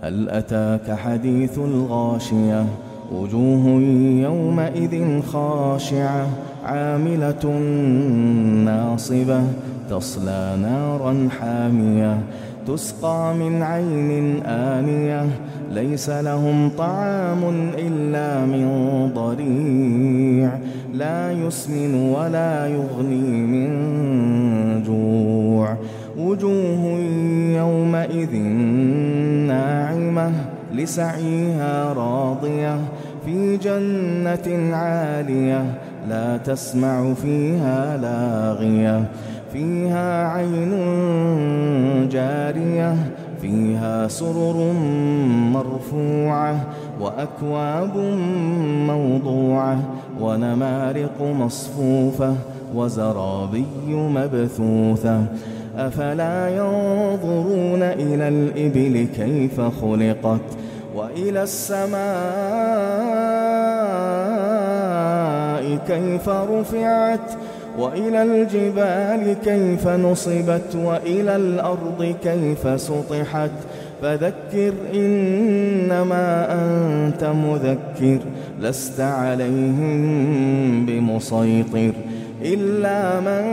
هل أتاك حديث الغاشية وجوه يومئذ خاشعة عاملة ناصبة تصلى نارا حامية تسقى من عين آنية ليس لهم طعام إلا من ضريع لا يسمن ولا يغني من جوع وجوه يومئذ ناعمة لسعيها راضية في جنة عالية لا تسمع فيها لاغية فيها عين جارية فيها سرر مرفوعة وأكواب موضوعة ونمارق مصفوفة وزرابي مبثوثة أفلا ينظرون إلى الإبل كيف خلقت وإلى السماء كيف رفعت وإلى الجبال كيف نصبت وإلى الأرض كيف سطحت فذكر إنما أنت مذكر لست عليهم بمسيطر إلا من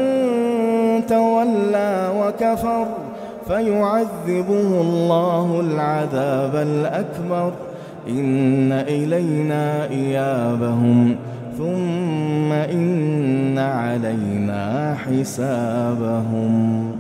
تولى وكفر فيعذبه الله العذاب الأكبر إن إلينا إيابهم ثم إن علينا حسابهم.